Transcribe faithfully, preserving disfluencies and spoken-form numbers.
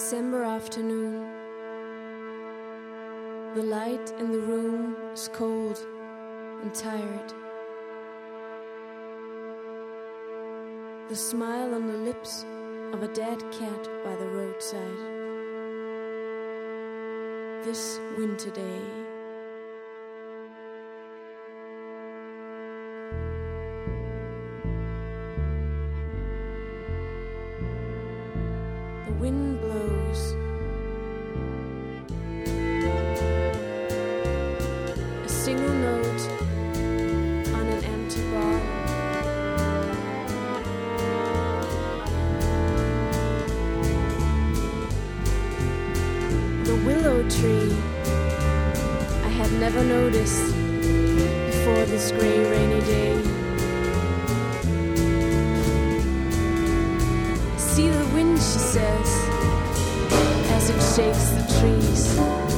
December afternoon. The light in the room is cold and tired. The smile on the lips of a dead cat by the roadside. This winter day. The wind blows. A single note on an empty bar. The willow tree I had never noticed before this gray rainy day. See the wind, she says, as it shakes the trees.